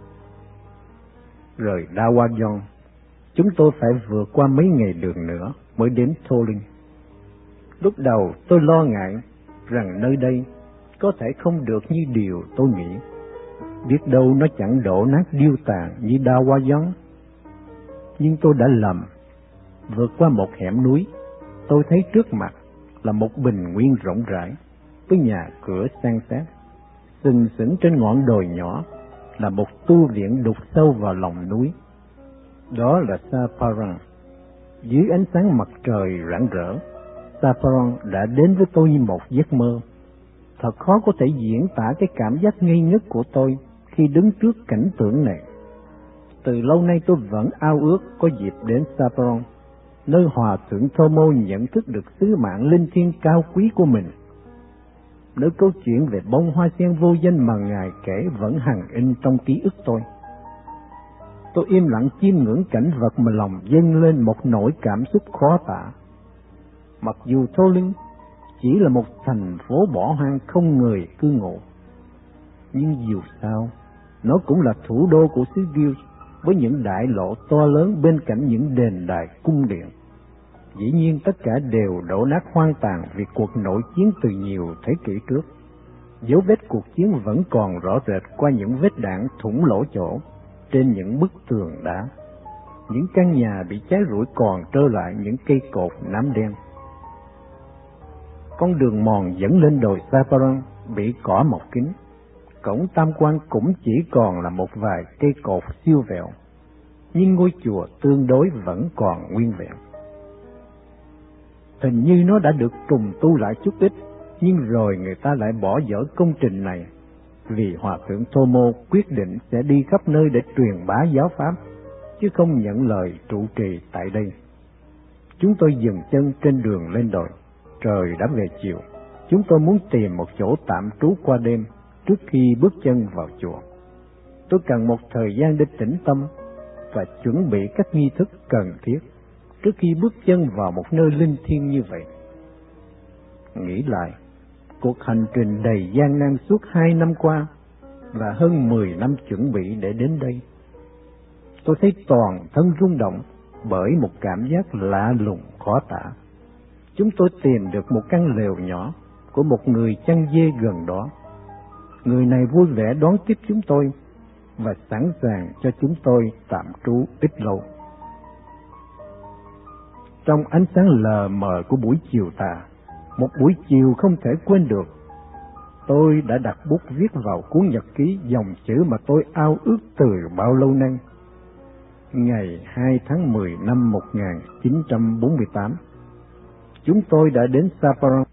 A: Rời Dawagon, chúng tôi phải vượt qua mấy ngày đường nữa mới đến Tolin. Lúc đầu tôi lo ngại rằng nơi đây có thể không được như điều tôi nghĩ. Biết đâu nó chẳng đổ nát điêu tàn như Dawagon. Nhưng tôi đã lầm. Vượt qua một hẻm núi, tôi thấy trước mặt là một bình nguyên rộng rãi với nhà cửa san sát. Sừng sững trên ngọn đồi nhỏ là một tu viện đục sâu vào lòng núi. Đó là Saparang. Dưới ánh sáng mặt trời rạng rỡ, Saparang đã đến với tôi như một giấc mơ. Thật khó có thể diễn tả cái cảm giác ngây ngất của tôi khi đứng trước cảnh tượng này. Từ lâu nay tôi vẫn ao ước có dịp đến Saparang, nơi hòa thượng Thomo nhận thức được sứ mạng linh thiêng cao quý của mình. nơi câu chuyện về bông hoa sen vô danh mà Ngài kể vẫn hằng in trong ký ức tôi. Tôi im lặng chiêm ngưỡng cảnh vật mà lòng dâng lên một nỗi cảm xúc khó tả. Mặc dù Tolin chỉ là một thành phố bỏ hoang không người cư ngụ, nhưng dù sao, nó cũng là thủ đô của xứ Guild, với những đại lộ to lớn bên cạnh những đền đài cung điện. Dĩ nhiên tất cả đều đổ nát hoang tàn vì cuộc nội chiến từ nhiều thế kỷ trước. Dấu vết cuộc chiến vẫn còn rõ rệt qua những vết đạn thủng lỗ chỗ trên những bức tường đá. Những căn nhà bị cháy rụi còn trơ lại những cây cột nám đen. Con đường mòn dẫn lên đồi Saparan bị cỏ mọc kín. Cổng tam quan cũng chỉ còn là một vài cây cột siêu vẹo, nhưng ngôi chùa tương đối vẫn còn nguyên vẹn. Hình như nó đã được trùng tu lại chút ít, nhưng rồi người ta lại bỏ dở công trình này, vì Hòa thượng Thomo quyết định sẽ đi khắp nơi để truyền bá giáo pháp, chứ không nhận lời trụ trì tại đây. Chúng tôi dừng chân trên đường lên đồi. Trời đã về chiều. Chúng tôi muốn tìm một chỗ tạm trú qua đêm trước khi bước chân vào chùa. Tôi cần một thời gian để tĩnh tâm và chuẩn bị các nghi thức cần thiết trước khi bước chân vào một nơi linh thiêng như vậy. Nghĩ lại, cuộc hành trình đầy gian nan suốt hai năm qua và hơn mười năm chuẩn bị để đến đây, tôi thấy toàn thân rung động bởi một cảm giác lạ lùng khó tả. Chúng tôi tìm được một căn lều nhỏ của một người chăn dê gần đó. Người này vui vẻ đón tiếp chúng tôi và sẵn sàng cho chúng tôi tạm trú ít lâu. Trong ánh sáng lờ mờ của buổi chiều tà, một buổi chiều không thể quên được, tôi đã đặt bút viết vào cuốn nhật ký dòng chữ mà tôi ao ước từ bao lâu nay. Ngày hai tháng mười năm một nghìn chín trăm bốn mươi tám, chúng tôi đã đến Saparan.